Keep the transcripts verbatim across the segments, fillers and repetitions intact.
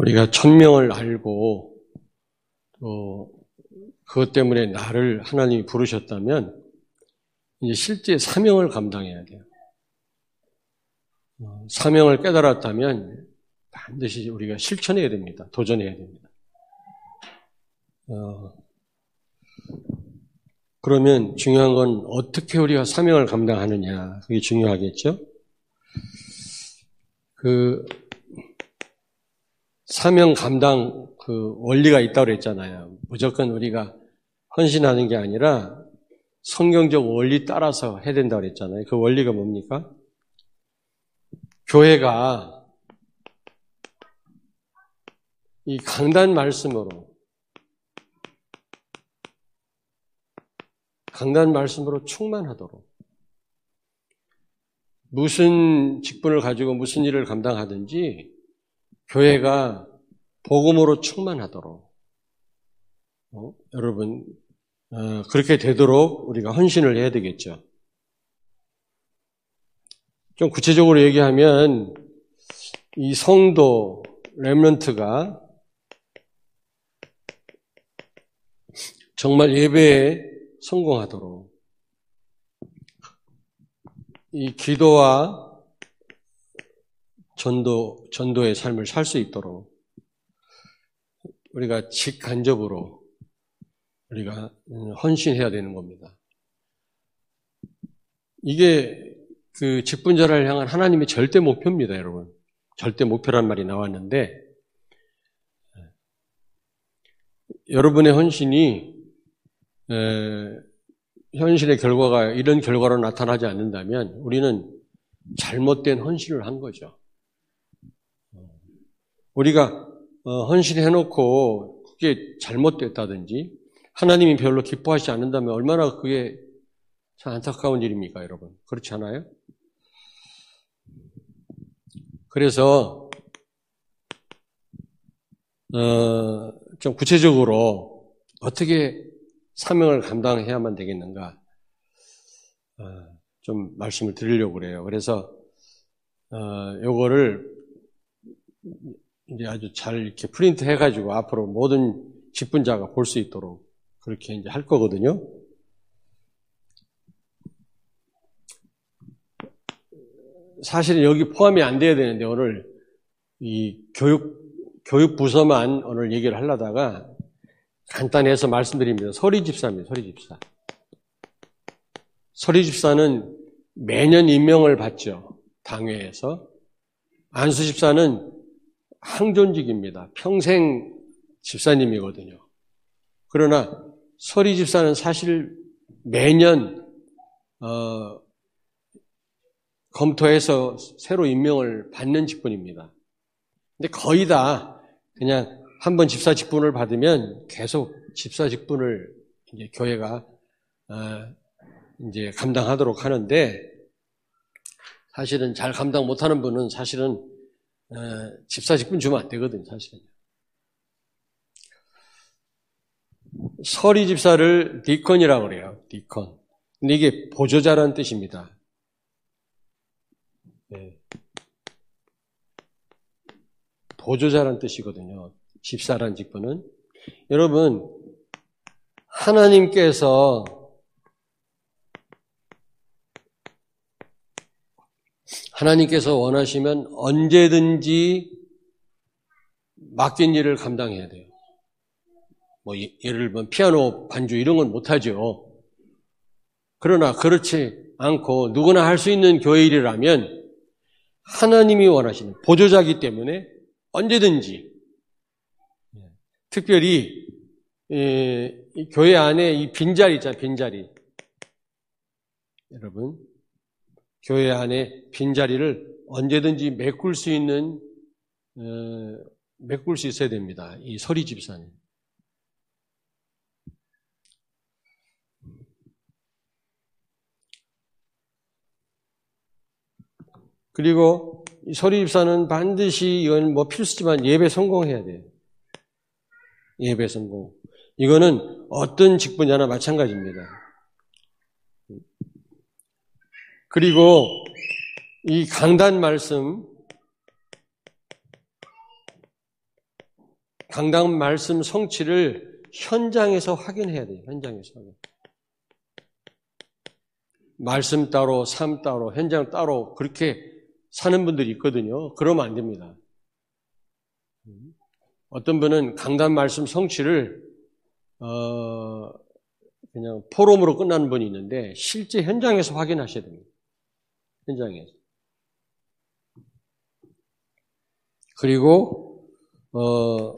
우리가 천명을 알고 또 그것 때문에 나를 하나님이 부르셨다면 이제 실제 사명을 감당해야 돼요. 사명을 깨달았다면 반드시 우리가 실천해야 됩니다. 도전해야 됩니다. 어, 그러면 중요한 건 어떻게 우리가 사명을 감당하느냐, 그게 중요하겠죠? 그 사명 감당 그 원리가 있다고 그랬잖아요. 무조건 우리가 헌신하는 게 아니라 성경적 원리 따라서 해야 된다고 그랬잖아요. 그 원리가 뭡니까? 교회가 이 강단 말씀으로 강단 말씀으로 충만하도록 무슨 직분을 가지고 무슨 일을 감당하든지 교회가 복음으로 충만하도록 어? 여러분 어, 그렇게 되도록 우리가 헌신을 해야 되겠죠. 좀 구체적으로 얘기하면 이 성도 렘넌트가 정말 예배에 성공하도록 이 기도와 전도, 전도의 삶을 살 수 있도록 우리가 직간접으로 우리가 헌신해야 되는 겁니다. 이게 그 직분자를 향한 하나님의 절대 목표입니다, 여러분. 절대 목표란 말이 나왔는데 여러분의 헌신이 에, 현실의 결과가 이런 결과로 나타나지 않는다면 우리는 잘못된 헌신을 한 거죠. 우리가 헌신해놓고 그게 잘못됐다든지 하나님이 별로 기뻐하지 않는다면 얼마나 그게 참 안타까운 일입니까, 여러분? 그렇지 않아요? 그래서 어, 좀 구체적으로 어떻게 사명을 감당해야만 되겠는가 어, 좀 말씀을 드리려고 그래요. 그래서 어, 요거를 이제 아주 잘 이렇게 프린트 해가지고 앞으로 모든 직분자가 볼 수 있도록 그렇게 이제 할 거거든요. 사실은 여기 포함이 안 돼야 되는데 오늘 이 교육 교육 부서만 오늘 얘기를 하려다가 간단히 해서 말씀드립니다. 서리 집사입니다. 서리 집사. 서리 집사는 매년 임명을 받죠. 당회에서. 안수 집사는 항존직입니다. 평생 집사님이거든요. 그러나 서리 집사는 사실 매년 어, 검토해서 새로 임명을 받는 직분입니다. 근데 거의 다 그냥 한번 집사 직분을 받으면 계속 집사 직분을 이제 교회가 어, 이제 감당하도록 하는데 사실은 잘 감당 못하는 분은 사실은 어, 집사 직분 주면 안 되거든요, 사실은. 서리 집사를 디컨이라고 그래요, 디컨. 근데 이게 보조자라는 뜻입니다. 네. 보조자라는 뜻이거든요. 집사라는 직분은. 여러분, 하나님께서 하나님께서 원하시면 언제든지 맡긴 일을 감당해야 돼요. 뭐 예를 들면 피아노 반주 이런 건 못하죠. 그러나 그렇지 않고 누구나 할 수 있는 교회 일이라면 하나님이 원하시는 보조자이기 때문에 언제든지 특별히 이 교회 안에 이 빈자리 있잖아요. 빈자리. 여러분 교회 안에 빈자리를 언제든지 메꿀 수 있는 어, 메꿀 수 있어야 됩니다. 이 서리 집사는. 그리고 이 서리 집사는 반드시 이건 뭐 필수지만 예배 성공해야 돼요. 예배 성공. 이거는 어떤 직분자나 마찬가지입니다. 그리고 이 강단 말씀 강단 말씀 성취를 현장에서 확인해야 돼요. 현장에서 확인. 말씀 따로, 삶 따로, 현장 따로 그렇게 사는 분들이 있거든요. 그러면 안 됩니다. 어떤 분은 강단 말씀 성취를 어, 그냥 포럼으로 끝나는 분이 있는데 실제 현장에서 확인하셔야 됩니다. 현장에서. 그리고 어,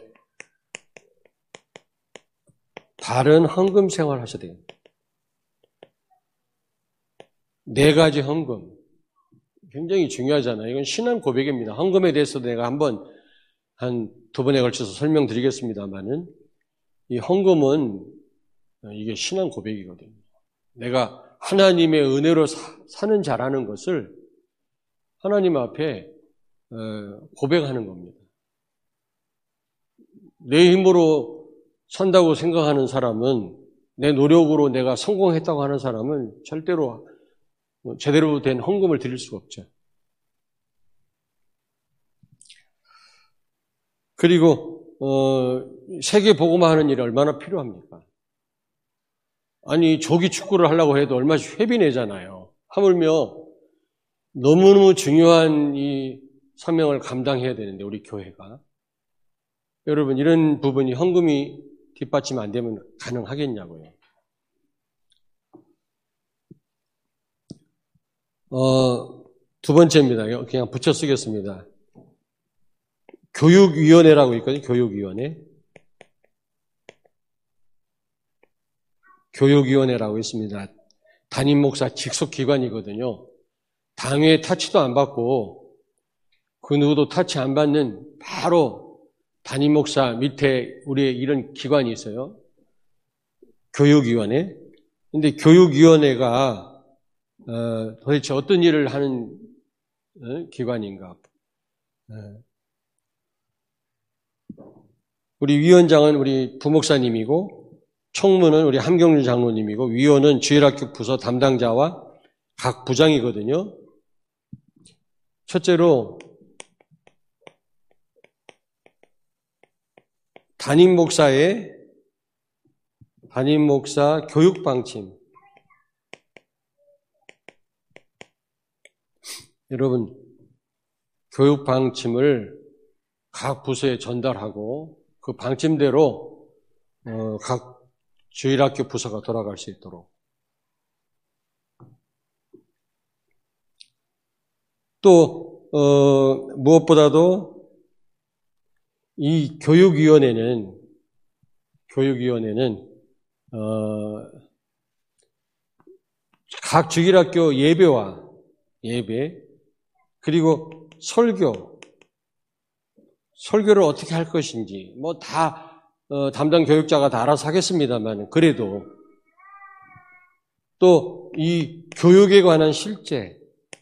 바른 헌금 생활 하셔야 돼요. 네 가지 헌금. 굉장히 중요하잖아요. 이건 신앙 고백입니다. 헌금에 대해서 내가 한번 한 두 번에 걸쳐서 설명드리겠습니다만은 이 헌금은 이게 신앙 고백이거든요. 내가 하나님의 은혜로 사, 사는 자라는 것을 하나님 앞에 고백하는 겁니다. 내 힘으로 산다고 생각하는 사람은, 내 노력으로 내가 성공했다고 하는 사람은 절대로 제대로 된 헌금을 드릴 수가 없죠. 그리고 어, 세계 복음화하는 일이 얼마나 필요합니까? 아니 조기 축구를 하려고 해도 얼마씩 회비 내잖아요. 하물며 너무너무 중요한 이 사명을 감당해야 되는데 우리 교회가. 여러분 이런 부분이 헌금이 뒷받침 안 되면 가능하겠냐고요. 어, 두 번째입니다. 그냥 붙여 쓰겠습니다. 교육위원회라고 있거든요. 교육위원회. 교육위원회라고 있습니다. 담임 목사 직속 기관이거든요. 당회 타치도 안 받고 그 누구도 타치 안 받는 바로 담임 목사 밑에 우리의 이런 기관이 있어요. 교육위원회. 근데 교육위원회가 어, 도대체 어떤 일을 하는 어, 기관인가? 어. 우리 위원장은 우리 부목사님이고 총무는 우리 함경률 장로님이고 위원은 주일학교 부서 담당자와 각 부장이거든요. 첫째로 담임 목사의 담임 목사 교육 방침. 여러분 교육 방침을 각 부서에 전달하고 그 방침대로 어, 각 주일학교 부서가 돌아갈 수 있도록. 또 어, 무엇보다도 이 교육위원회는 교육위원회는 어, 각 주일학교 예배와 예배 그리고 설교 설교를 어떻게 할 것인지 뭐 다 어, 담당 교육자가 다 알아서 하겠습니다만 그래도 또 이 교육에 관한 실제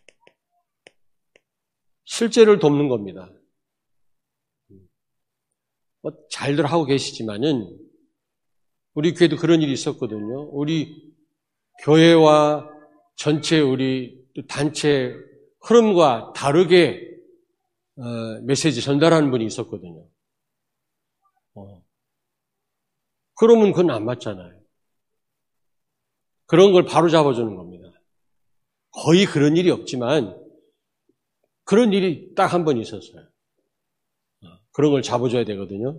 실제를 돕는 겁니다. 뭐 잘들 하고 계시지만은 우리 교회도 그런 일이 있었거든요. 우리 교회와 전체 우리 단체 흐름과 다르게 어, 메시지 전달하는 분이 있었거든요. 어. 그러면 그건 안 맞잖아요. 그런 걸 바로 잡아주는 겁니다. 거의 그런 일이 없지만 그런 일이 딱 한 번 있었어요. 어. 그런 걸 잡아줘야 되거든요.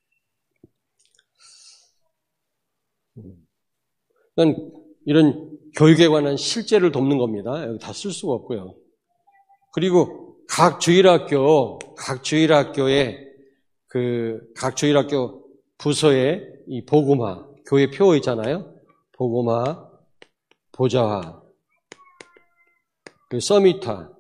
그러니까 이런 교육에 관한 실제를 돕는 겁니다. 여기 다 쓸 수가 없고요. 그리고 각 주일학교, 각 주일학교에 그 각 주일학교 부서에 이 복음화, 교회 표 있잖아요. 복음화, 보좌화, 그 서밋화,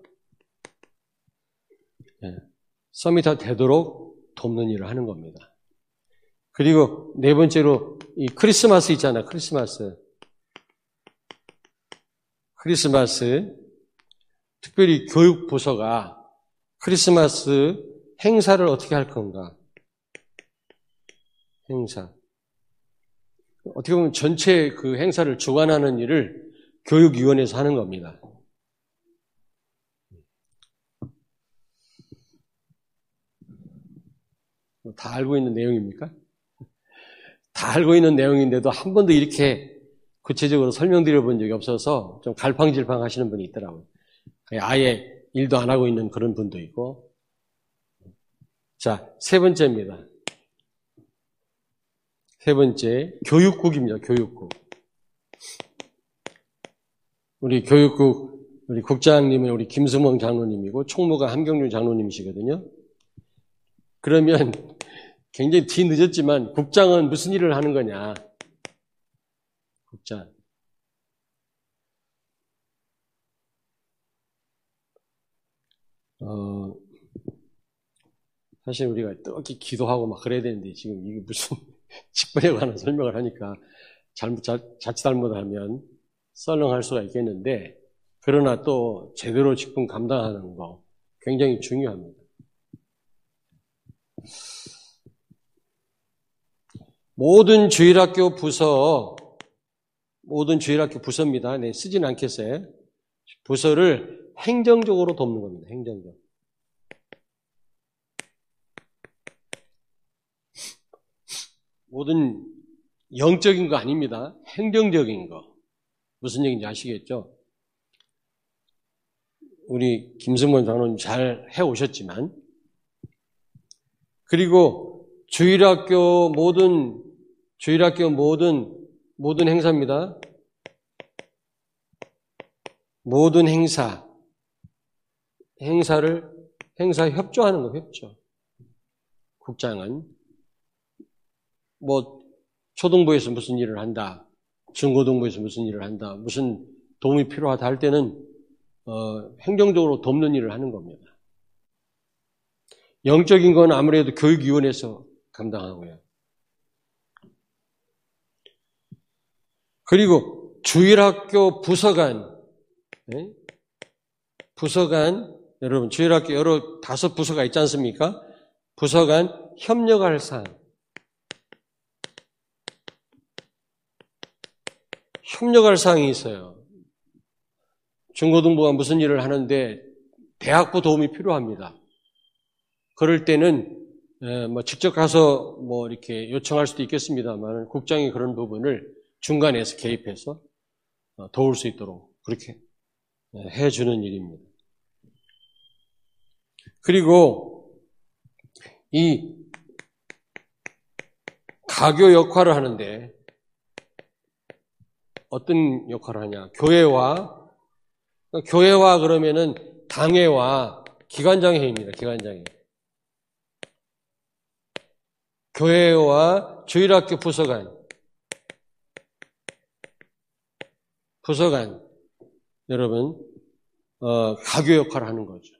네. 서밋화 되도록 돕는 일을 하는 겁니다. 그리고 네 번째로 이 크리스마스 있잖아요. 크리스마스. 크리스마스. 특별히 교육부서가 크리스마스 행사를 어떻게 할 건가? 행사. 어떻게 보면 전체 그 행사를 주관하는 일을 교육위원회에서 하는 겁니다. 다 알고 있는 내용입니까? 다 알고 있는 내용인데도 한 번도 이렇게 구체적으로 설명드려 본 적이 없어서 좀 갈팡질팡 하시는 분이 있더라고요. 아예 일도 안 하고 있는 그런 분도 있고. 자, 세 번째입니다. 세 번째, 교육국입니다. 교육국. 우리 교육국, 우리 국장님은 우리 김수멍 장로님이고 총무가 함경준 장로님이시거든요. 그러면 굉장히 뒤늦었지만 국장은 무슨 일을 하는 거냐? 국장. 어, 사실 우리가 떡이 기도하고 막 그래야 되는데 지금 이게 무슨 직분에 관한 설명을 하니까 잘못, 자, 자칫 잘못하면 썰렁할 수가 있겠는데, 그러나 또 제대로 직분 감당하는 거 굉장히 중요합니다. 모든 주일학교 부서, 모든 주일학교 부서입니다. 네, 쓰진 않겠어요. 부서를 행정적으로 돕는 겁니다. 행정적. 모든 영적인 거 아닙니다. 행정적인 거. 무슨 얘기인지 아시겠죠? 우리 김승원 장로님 잘 해오셨지만, 그리고 주일학교 모든, 주일학교 모든, 모든 행사입니다. 모든 행사, 행사를, 행사 협조하는 거, 협조. 국장은, 뭐, 초등부에서 무슨 일을 한다, 중고등부에서 무슨 일을 한다, 무슨 도움이 필요하다 할 때는, 어, 행정적으로 돕는 일을 하는 겁니다. 영적인 건 아무래도 교육위원회에서 감당하고요. 그리고 주일학교 부서간, 네? 부서간, 여러분, 주일학교 여러 다섯 부서가 있지 않습니까? 부서간 협력할 사항. 협력할 사항이 있어요. 중고등부가 무슨 일을 하는데 대학부 도움이 필요합니다. 그럴 때는 뭐 직접 가서 뭐 이렇게 요청할 수도 있겠습니다만 국장이 그런 부분을 중간에서 개입해서 도울 수 있도록 그렇게 해주는 일입니다. 그리고 이 가교 역할을 하는데 어떤 역할을 하냐? 교회와 교회와 그러면은 당회와 기관장회입니다. 기관장회. 교회와 주일학교 부서간, 부서간, 여러분, 어, 가교 역할을 하는 거죠.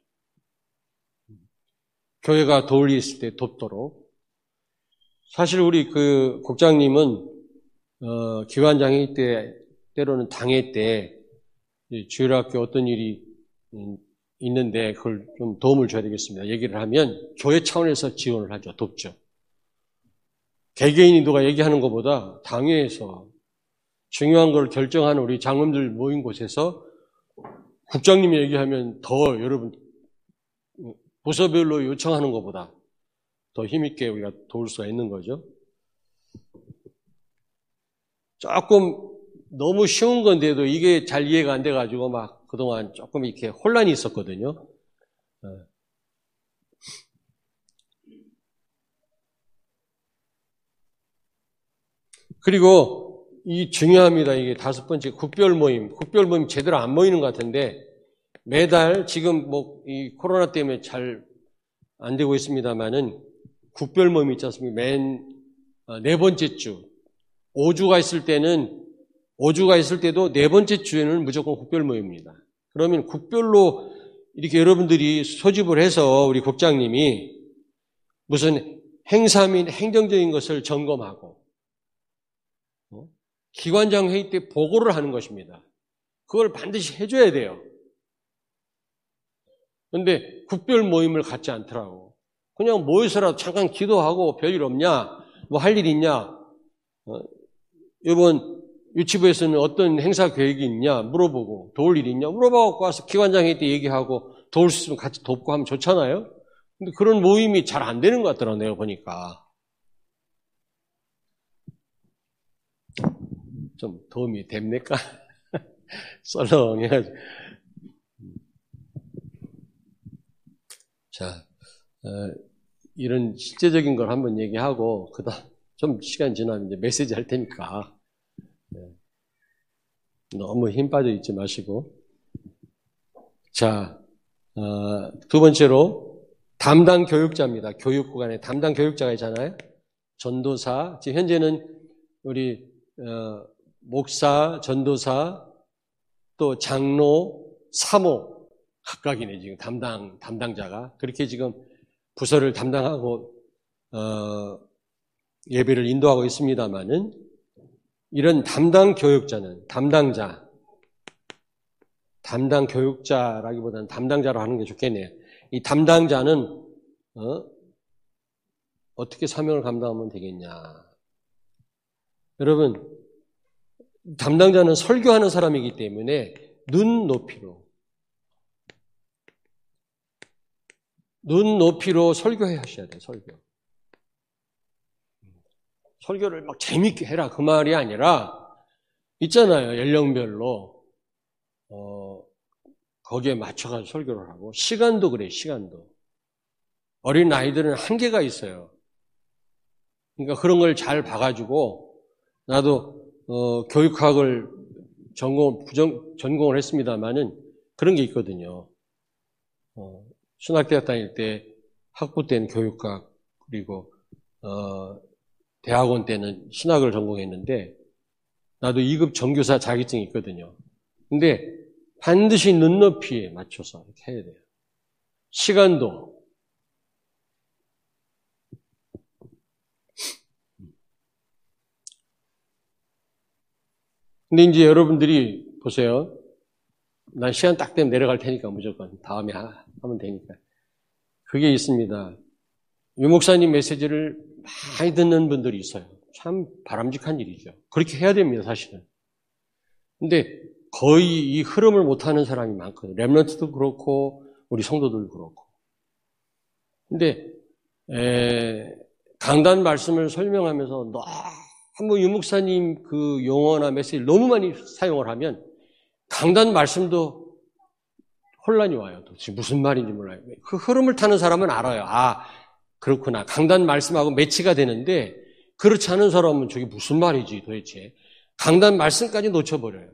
교회가 도울 일 있을 때 돕도록. 사실 우리 그 국장님은, 어, 기관장회 때, 때로는 당회 때, 주일학교 어떤 일이 있는데 그걸 좀 도움을 줘야 되겠습니다. 얘기를 하면 교회 차원에서 지원을 하죠. 돕죠. 개개인이 누가 얘기하는 것보다 당회에서 중요한 걸 결정하는 우리 장로님들 모인 곳에서 국장님이 얘기하면 더 여러분 부서별로 요청하는 것보다 더 힘있게 우리가 도울 수가 있는 거죠. 조금 너무 쉬운 건데도 이게 잘 이해가 안 돼가지고 막 그동안 조금 이렇게 혼란이 있었거든요. 그리고 이 중요합니다. 이게 다섯 번째 국별 모임. 국별 모임 제대로 안 모이는 것 같은데 매달 지금 뭐 이 코로나 때문에 잘 안 되고 있습니다만은 국별 모임 있지 않습니까? 맨 네 번째 주. 오 주가 있을 때는 오 주가 있을 때도 네 번째 주에는 무조건 국별 모임입니다. 그러면 국별로 이렇게 여러분들이 소집을 해서 우리 국장님이 무슨 행사 및 행정적인 것을 점검하고 기관장 회의 때 보고를 하는 것입니다. 그걸 반드시 해줘야 돼요. 그런데 국별 모임을 갖지 않더라고. 그냥 모여서라도 잠깐 기도하고 별일 없냐? 뭐 할 일 있냐? 어, 이번 유치부에서는 어떤 행사 계획이 있냐 물어보고 도울 일이 있냐 물어봐갖고 와서 기관장 회의 때 얘기하고 도울 수 있으면 같이 돕고 하면 좋잖아요. 근데 그런 모임이 잘 안 되는 것 같더라고요, 내가 보니까. 좀 도움이 됩니까? 썰렁해가지고. 자, 어, 이런 실제적인 걸 한번 얘기하고, 그 다음, 좀 시간 지나면 이제 메시지 할 테니까. 네. 너무 힘 빠져 있지 마시고. 자, 어, 두 번째로, 담당 교육자입니다. 교육구간에 담당 교육자가 있잖아요. 전도사, 지금 현재는 우리, 어, 목사, 전도사, 또 장로, 사모, 각각이네, 지금 담당, 담당자가. 그렇게 지금 부서를 담당하고, 어, 예배를 인도하고 있습니다만은, 이런 담당 교육자는, 담당자, 담당 교육자라기보다는 담당자로 하는 게 좋겠네요. 이 담당자는, 어, 어떻게 사명을 감당하면 되겠냐. 여러분, 담당자는 설교하는 사람이기 때문에 눈 높이로, 눈 높이로 설교해 하셔야 돼요, 설교. 설교를 막 재밌게 해라, 그 말이 아니라, 있잖아요, 연령별로. 어, 거기에 맞춰가지고 설교를 하고, 시간도 그래요, 시간도. 어린 아이들은 한계가 있어요. 그러니까 그런 걸 잘 봐가지고, 나도, 어, 교육학을 전공, 부정, 전공을 했습니다만은 그런 게 있거든요. 어, 신학대학 다닐 때 학부 때는 교육학, 그리고, 어, 대학원 때는 신학을 전공했는데, 나도 이 급 정교사 자격증이 있거든요. 근데 반드시 눈높이에 맞춰서 이렇게 해야 돼요. 시간도. 근데 이제 여러분들이 보세요. 난 시간 딱 되면 내려갈 테니까 무조건 다음에 하면 되니까. 그게 있습니다. 유 목사님 메시지를 많이 듣는 분들이 있어요. 참 바람직한 일이죠. 그렇게 해야 됩니다, 사실은. 근데 거의 이 흐름을 못하는 사람이 많거든요. 렘넌트도 그렇고 우리 성도들도 그렇고. 근데 에, 강단 말씀을 설명하면서 너무 유 목사님 그 용어나 메시지를 너무 많이 사용을 하면 강단 말씀도 혼란이 와요. 도대체 무슨 말인지 몰라요. 그 흐름을 타는 사람은 알아요. 아, 그렇구나. 강단 말씀하고 매치가 되는데 그렇지 않은 사람은 저게 무슨 말이지 도대체. 강단 말씀까지 놓쳐버려요.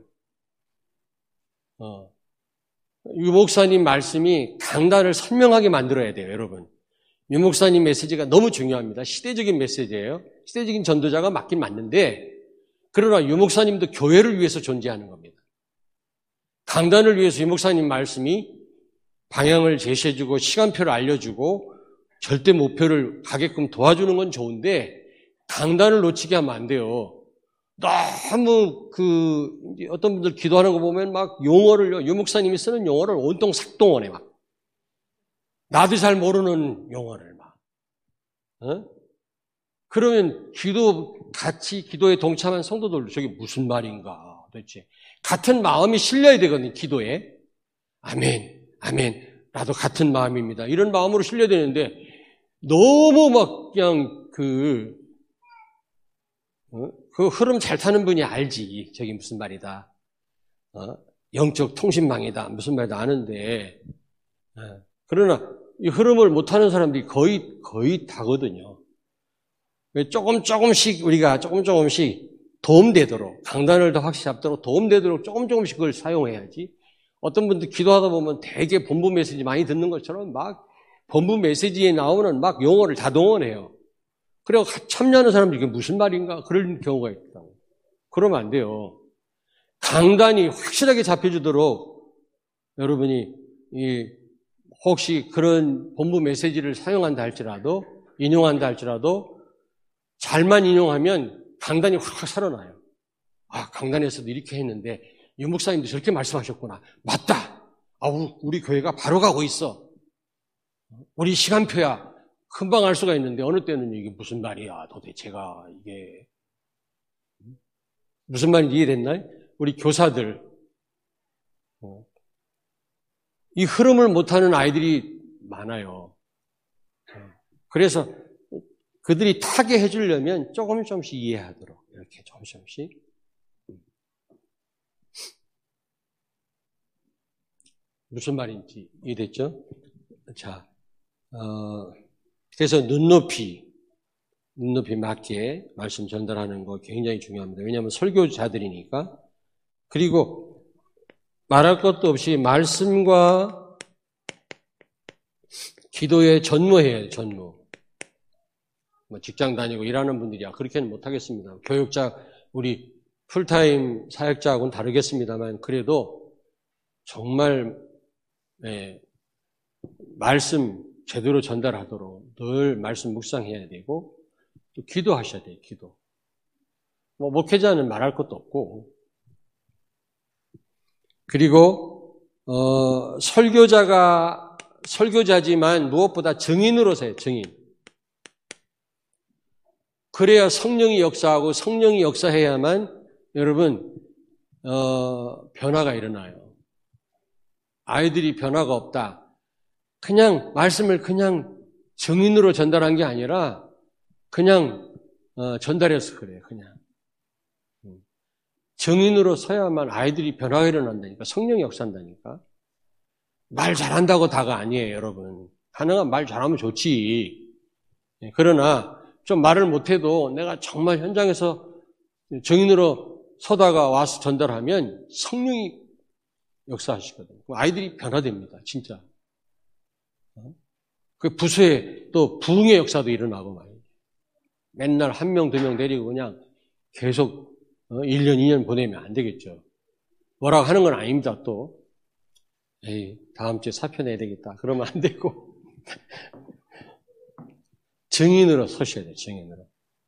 어. 유 목사님 말씀이 강단을 선명하게 만들어야 돼요, 여러분. 유 목사님 메시지가 너무 중요합니다. 시대적인 메시지예요. 시대적인 전도자가 맞긴 맞는데 그러나 유 목사님도 교회를 위해서 존재하는 겁니다. 강단을 위해서 유 목사님 말씀이 방향을 제시해주고 시간표를 알려주고 절대 목표를 가게끔 도와주는 건 좋은데 강단을 놓치게 하면 안 돼요. 너무 그 어떤 분들 기도하는 거 보면 막 용어를요. 유 목사님이 쓰는 용어를 온통 삭동원해 막. 나도 잘 모르는 용어를 막. 어? 그러면 기도 같이 기도에 동참한 성도들도 저게 무슨 말인가 도대체. 같은 마음이 실려야 되거든요. 기도에. 아멘, 아멘. 나도 같은 마음입니다. 이런 마음으로 실려야 되는데 너무 막 그냥 그, 어? 그 흐름 잘 타는 분이 알지. 저게 무슨 말이다. 어? 영적 통신망이다. 무슨 말이다 아는데. 어. 그러나 이 흐름을 못 타는 사람들이 거의 거의 다거든요. 조금 조금씩 우리가 조금 조금씩 도움되도록 강단을 더 확실히 잡도록 도움되도록 조금 조금씩 그걸 사용해야지. 어떤 분들 기도하다 보면 되게 본부 메시지 많이 듣는 것처럼 막 본부 메시지에 나오는 막 용어를 다 동원해요. 그리고 참여하는 사람들이 이게 무슨 말인가 그런 경우가 있다고. 그러면 안 돼요. 강단이 확실하게 잡혀주도록 여러분이 이 혹시 그런 본부 메시지를 사용한다 할지라도 인용한다 할지라도 잘만 인용하면 강단이 확확 살아나요. 아, 강단에서도 이렇게 했는데 유 목사님도 저렇게 말씀하셨구나. 맞다. 아, 우리 교회가 바로 가고 있어. 우리 시간표야. 금방 알 수가 있는데 어느 때는 이게 무슨 말이야. 도대체가 이게 무슨 말인지 이해됐나요? 우리 교사들 이 흐름을 못하는 아이들이 많아요. 그래서 그들이 타게 해주려면 조금 조금씩 이해하도록 이렇게 조금씩 조금씩. 무슨 말인지 이해됐죠? 자, 어, 그래서 눈높이, 눈높이 맞게 말씀 전달하는 거 굉장히 중요합니다. 왜냐하면 설교자들이니까. 그리고 말할 것도 없이 말씀과 기도에 전무해야 해요, 전무. 뭐 직장 다니고 일하는 분들이야 그렇게는 못하겠습니다. 교육자, 우리 풀타임 사역자하고는 다르겠습니다만 그래도 정말 네, 말씀 제대로 전달하도록 늘 말씀 묵상해야 되고 또 기도하셔야 돼요. 기도. 뭐 목회자는 말할 것도 없고 그리고 어, 설교자가 설교자지만 무엇보다 증인으로서 해요. 증인. 그래야 성령이 역사하고 성령이 역사해야만 여러분 어, 변화가 일어나요. 아이들이 변화가 없다. 그냥 말씀을 그냥 증인으로 전달한 게 아니라 그냥 어, 전달해서 그래요. 그냥 증인으로 서야만 아이들이 변화가 일어난다니까. 성령이 역사한다니까. 말 잘한다고 다가 아니에요, 여러분. 가능한 말 잘하면 좋지. 그러나 좀 말을 못해도 내가 정말 현장에서 증인으로 서다가 와서 전달하면 성령이 역사하시거든요. 아이들이 변화됩니다, 진짜. 그 부서에 또 부흥의 역사도 일어나고 말이에요. 맨날 한 명, 두 명 데리고 그냥 계속 일 년, 이 년 보내면 안 되겠죠. 뭐라고 하는 건 아닙니다, 또. 에이, 다음 주에 사표 내야 되겠다. 그러면 안 되고. 증인으로 서셔야 돼요, 증인으로.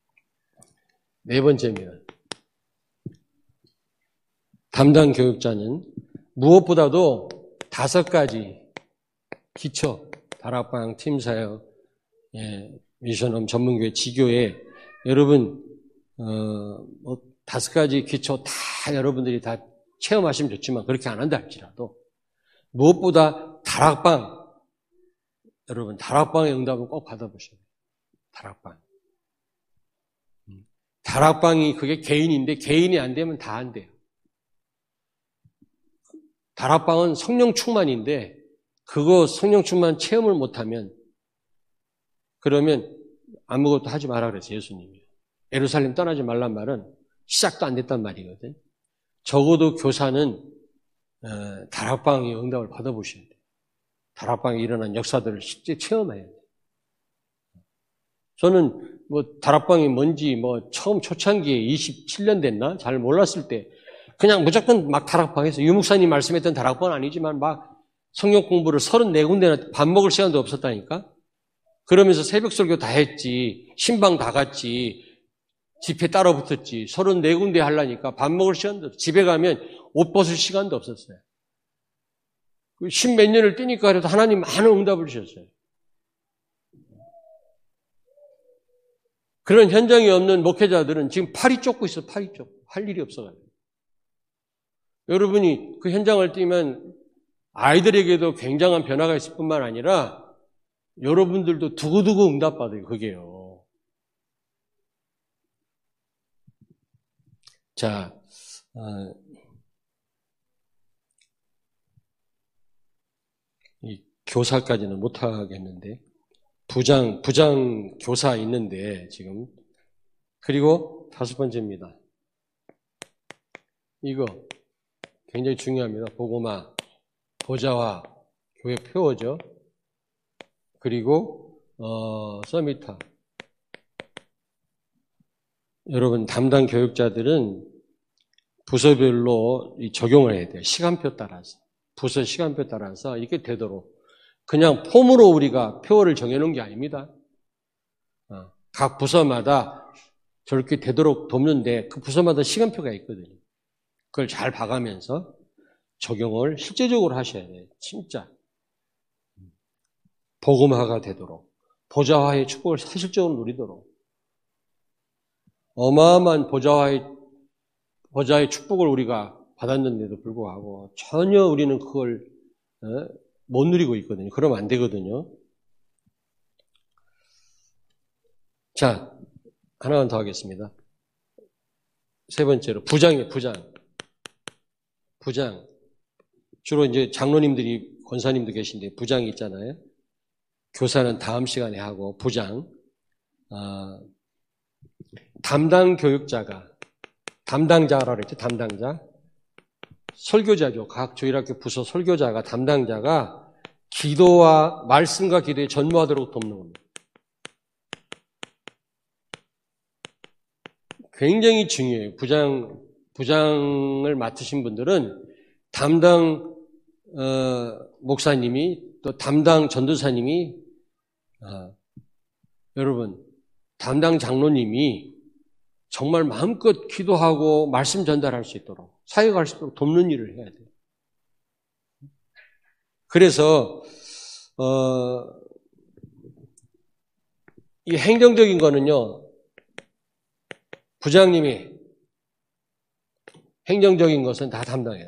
네 번째입니다. 담당 교육자는 무엇보다도 다섯 가지 기초, 다락방, 팀사역, 예, 미션홈, 전문교회, 지교회, 여러분, 어, 뭐, 다섯 가지 기초 다 여러분들이 다 체험하시면 좋지만 그렇게 안 한다 할지라도 무엇보다 다락방, 여러분, 다락방의 응답은 꼭 받아보셔야 돼요. 다락방. 다락방이 그게 개인인데 개인이 안 되면 다 안 돼요. 다락방은 성령 충만인데 그거 성령 충만 체험을 못하면 그러면 아무것도 하지 마라 그랬어요. 예수님이. 예루살렘 떠나지 말란 말은 시작도 안 됐단 말이거든. 적어도 교사는 어, 다락방의 응답을 받아보셔야 돼요. 다락방에 일어난 역사들을 실제 체험해야 돼요. 저는 뭐 다락방이 뭔지 뭐 처음 초창기에 이십칠 년 됐나? 잘 몰랐을 때 그냥 무조건 막 다락방에서 유 목사님 말씀했던 다락방은 아니지만 막 성경 공부를 서른네 군데나 밥 먹을 시간도 없었다니까? 그러면서 새벽 설교 다 했지, 신방 다 갔지, 집회 따라 붙었지, 서른네 군데 하려니까 밥 먹을 시간도 없어. 집에 가면 옷 벗을 시간도 없었어요. 십몇 년을 뛰니까 그래도 하나님 많은 응답을 주셨어요. 그런 현장이 없는 목회자들은 지금 팔이 쫓고 있어, 팔이 쫓고. 할 일이 없어가지고. 여러분이 그 현장을 뛰면 아이들에게도 굉장한 변화가 있을 뿐만 아니라 여러분들도 두고두고 응답받아요, 그게요. 자, 어, 이 교사까지는 못하겠는데, 부장, 부장 교사 있는데, 지금. 그리고 다섯 번째입니다. 이거 굉장히 중요합니다. 복음화, 보좌화, 교회 표어죠. 그리고 어, 서미타. 여러분 담당 교육자들은 부서별로 적용을 해야 돼요. 시간표 따라서. 부서 시간표 따라서 이게 되도록. 그냥 폼으로 우리가 표어를 정해놓은 게 아닙니다. 어, 각 부서마다 저렇게 되도록 돕는데 그 부서마다 시간표가 있거든요. 그걸 잘 봐가면서 적용을 실제적으로 하셔야 돼요. 진짜. 복음화가 되도록. 보좌화의 축복을 사실적으로 누리도록. 어마어마한 보좌화의, 보좌의 축복을 우리가 받았는데도 불구하고 전혀 우리는 그걸 못 누리고 있거든요. 그러면 안 되거든요. 자, 하나만 더 하겠습니다. 세 번째로, 부장이에요, 부장. 부장. 주로 이제 장로님들이, 권사님도 계신데, 부장이 있잖아요. 교사는 다음 시간에 하고, 부장. 아, 담당 교육자가, 담당자라고 그랬죠, 담당자. 설교자죠. 각 조일학교 부서 설교자가, 담당자가 기도와, 말씀과 기도에 전무하도록 돕는 겁니다. 굉장히 중요해요. 부장, 부장을 맡으신 분들은 담당, 어, 목사님이 또 담당 전도사님이, 어, 여러분, 담당 장로님이 정말 마음껏 기도하고 말씀 전달할 수 있도록, 사역할 수 있도록 돕는 일을 해야 돼요. 그래서, 어, 이 행정적인 거는요, 부장님이 행정적인 것은 다 담당해요.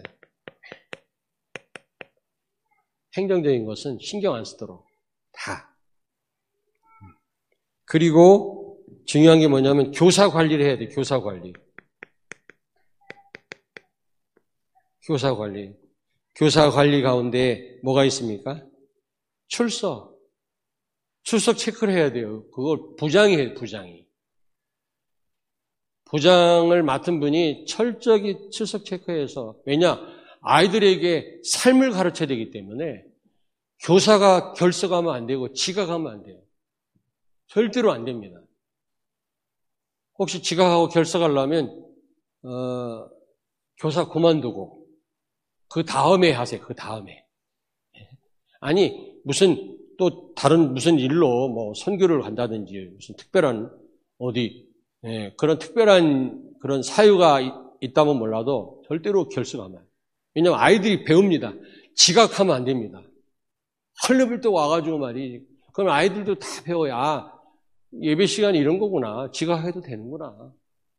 행정적인 것은 신경 안 쓰도록 다. 그리고 중요한 게 뭐냐면 교사 관리를 해야 돼요. 교사 관리. 교사 관리. 교사 관리 가운데 뭐가 있습니까? 출석. 출석 체크를 해야 돼요. 그걸 부장이 해요. 부장이. 부장을 맡은 분이 철저히 출석 체크해서, 왜냐? 아이들에게 삶을 가르쳐야 되기 때문에 교사가 결석하면 안 되고 지각하면 안 돼요. 절대로 안 됩니다. 혹시 지각하고 결석하려면 어, 교사 그만두고 그 다음에 하세요. 그 다음에. 아니 무슨 또 다른 무슨 일로 뭐 선교를 간다든지 무슨 특별한 어디 예, 그런 특별한 그런 사유가 있다면 몰라도 절대로 결석하면 안 돼요. 왜냐하면 아이들이 배웁니다. 지각하면 안 됩니다. 헐레벌 때 와가지고 말이지. 그럼 아이들도 다 배워야 아, 예배 시간이 이런 거구나. 지각해도 되는구나.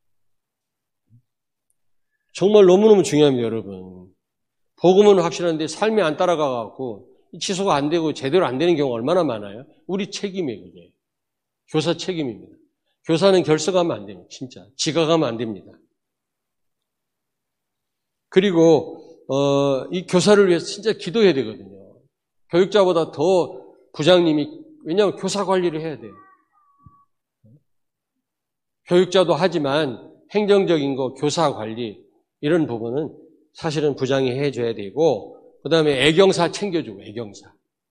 정말 너무너무 중요합니다, 여러분. 복음은 확실한데 삶이 안 따라가갖고 취소가 안 되고 제대로 안 되는 경우가 얼마나 많아요? 우리 책임이에요, 그게. 교사 책임입니다. 교사는 결석하면 안 됩니다. 진짜. 지각하면 안 됩니다. 그리고 어, 이 교사를 위해서 진짜 기도해야 되거든요. 교육자보다 더 부장님이, 왜냐하면 교사 관리를 해야 돼요. 교육자도 하지만 행정적인 거, 교사 관리 이런 부분은 사실은 부장이 해줘야 되고, 그 다음에 애경사 챙겨주고, 애경사.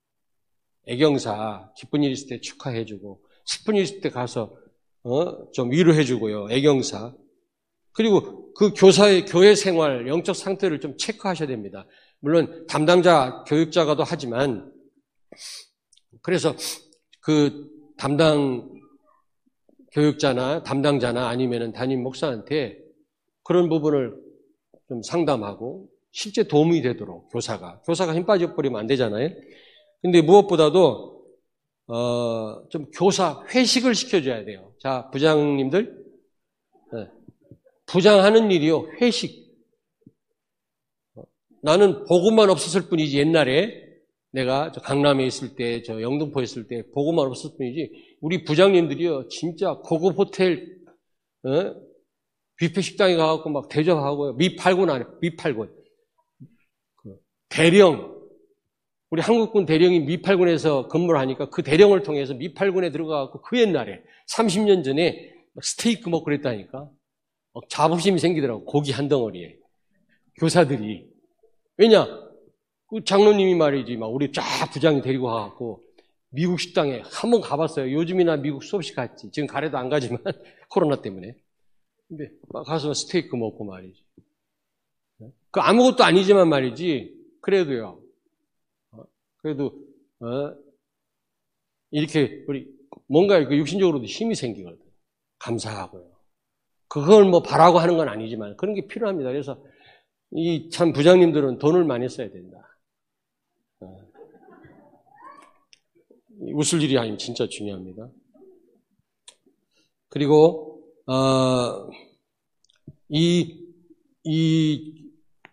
애경사, 기쁜 일 있을 때 축하해주고, 슬픈 일 있을 때 가서 어, 좀 위로해주고요. 애경사. 그리고 그 교사의 교회 생활, 영적 상태를 좀 체크하셔야 됩니다. 물론 담당자, 교육자가도 하지만, 그래서 그 담당 교육자나 담당자나 아니면 담임 목사한테 그런 부분을 좀 상담하고 실제 도움이 되도록 교사가, 교사가 힘 빠져버리면 안 되잖아요. 근데 무엇보다도 어, 좀 교사 회식을 시켜줘야 돼요. 자, 부장님들, 부장하는 일이요, 회식. 나는 복음만 없었을 뿐이지, 옛날에 내가 저 강남에 있을 때, 저 영등포에 있을 때 복음만 없었을 뿐이지, 우리 부장님들이요, 진짜 고급 호텔, 어? 뷔페 식당에 가갖고 막 대접하고요, 미팔군 안에, 미팔군. 대령, 우리 한국군 대령이 미팔군에서 근무를 하니까 그 대령을 통해서 미팔군에 들어가갖고 그 옛날에 삼십 년 전에 스테이크 먹고 그랬다니까. 자부심이 생기더라고. 고기 한 덩어리에. 교사들이. 왜냐? 그 장로님이 말이지, 막 우리 쫙 부장이 데리고 가갖고 미국 식당에 한번 가봤어요. 요즘이나 미국 수없이 갔지. 지금 가래도 안 가지만 코로나 때문에. 근데 막 가서 스테이크 먹고 말이지. 그 아무것도 아니지만 말이지. 그래도요. 그래도 어, 이렇게 우리 뭔가 그 육신적으로도 힘이 생기거든. 감사하고요. 그걸 뭐 바라고 하는 건 아니지만 그런 게 필요합니다. 그래서 이 참 부장님들은 돈을 많이 써야 된다. 어. 웃을 일이 아니면 진짜 중요합니다. 그리고 어, 이, 이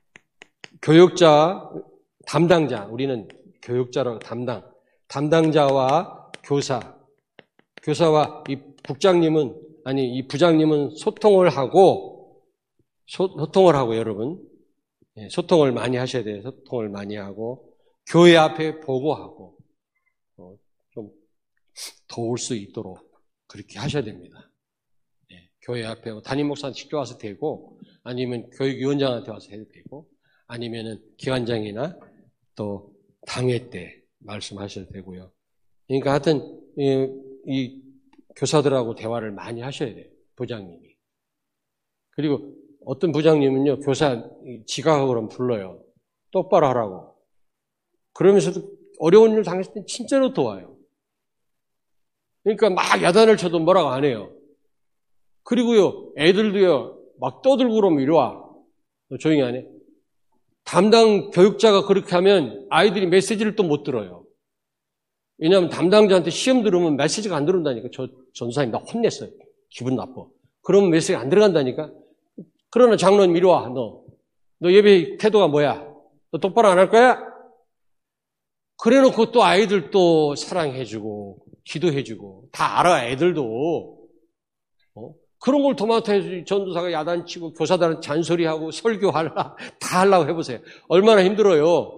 교육자 담당자, 우리는 교육자라고 담당, 담당자와 교사, 교사와 이 국장님은, 아니, 이 부장님은 소통을 하고, 소, 소통을 하고, 여러분. 소통을 많이 하셔야 돼요. 소통을 많이 하고, 교회 앞에 보고하고, 어, 좀 도울 수 있도록 그렇게 하셔야 됩니다. 네, 교회 앞에 담임 목사한테 직접 와서 되고, 아니면 교육위원장한테 와서 해도 되고, 아니면은 기관장이나 또 당회 때 말씀하셔도 되고요. 그러니까 하여튼 이, 이 교사들하고 대화를 많이 하셔야 돼요. 부장님이. 그리고 어떤 부장님은요, 교사 지각하고 그러면 불러요. 똑바로 하라고. 그러면서도 어려운 일 당했을 때 진짜로 도와요. 그러니까 막 야단을 쳐도 뭐라고 안 해요. 그리고요, 애들도요, 막 떠들고 그러면 이리 와. 너 조용히 안 해. 담당 교육자가 그렇게 하면 아이들이 메시지를 또 못 들어요. 왜냐하면 담당자한테 시험 들으면 메시지가 안 들어온다니까. 저 전사님 나 혼냈어요. 기분 나빠. 그러면 메시지가 안 들어간다니까. 그러나 장로님 이리 와. 너. 너 예배 태도가 뭐야? 너 똑바로 안 할 거야? 그래놓고 또 아이들 또 사랑해주고 기도해주고 다 알아. 애들도. 어? 그런 걸 도맡아야지. 전도사가 야단치고 교사들은 잔소리하고 설교하려 다 하려고 해보세요. 얼마나 힘들어요.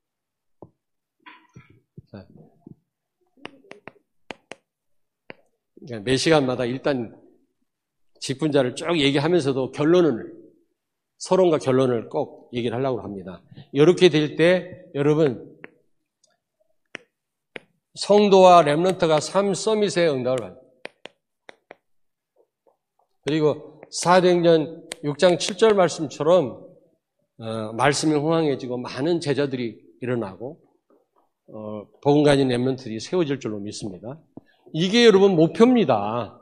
매 시간마다 일단 직분자를 쭉 얘기하면서도 결론을, 서론과 결론을 꼭 얘기를 하려고 합니다. 이렇게 될 때 여러분 성도와 렘넌트가 삶 서밋에 응답을 받습니다. 그리고 사도행전 육 장 칠 절 말씀처럼 어, 말씀이 흥황해지고 많은 제자들이 일어나고 어, 복음 가진 렘넌트들이 세워질 줄로 믿습니다. 이게 여러분 목표입니다.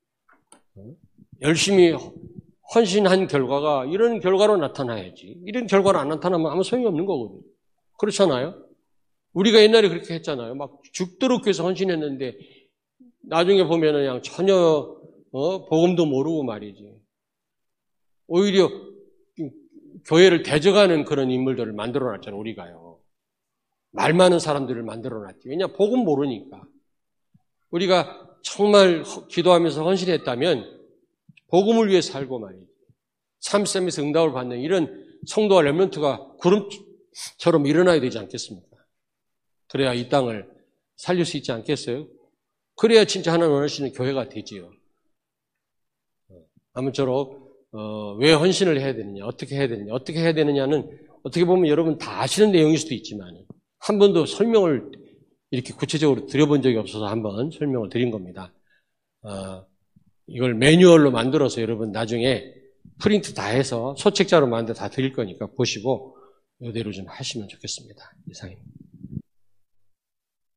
열심히 헌신한 결과가 이런 결과로 나타나야지. 이런 결과로 안 나타나면 아무 소용이 없는 거거든요. 그렇잖아요? 우리가 옛날에 그렇게 했잖아요. 막 죽도록 위해서 헌신했는데 나중에 보면은 그냥 전혀 어, 복음도 모르고 말이지. 오히려 교회를 대적하는 그런 인물들을 만들어놨잖아요. 우리가요. 말 많은 사람들을 만들어놨지. 왜냐? 복음 모르니까. 우리가 정말 기도하면서 헌신했다면 복음을 위해 살고 말이지. 삼샘에서 응답을 받는 이런 성도와 렘넌트가 구름처럼 일어나야 되지 않겠습니까? 그래야 이 땅을 살릴 수 있지 않겠어요? 그래야 진짜 하나님 원하시는 교회가 되지요. 아무쪼록 어, 왜 헌신을 해야 되느냐, 어떻게 해야 되느냐, 어떻게 해야 되느냐는 어떻게 보면 여러분 다 아시는 내용일 수도 있지만 한 번도 설명을 이렇게 구체적으로 드려본 적이 없어서 한번 설명을 드린 겁니다. 어, 이걸 매뉴얼로 만들어서 여러분 나중에 프린트 다 해서 소책자로 만들어 다 드릴 거니까 보시고 이대로 좀 하시면 좋겠습니다. 이상입니다.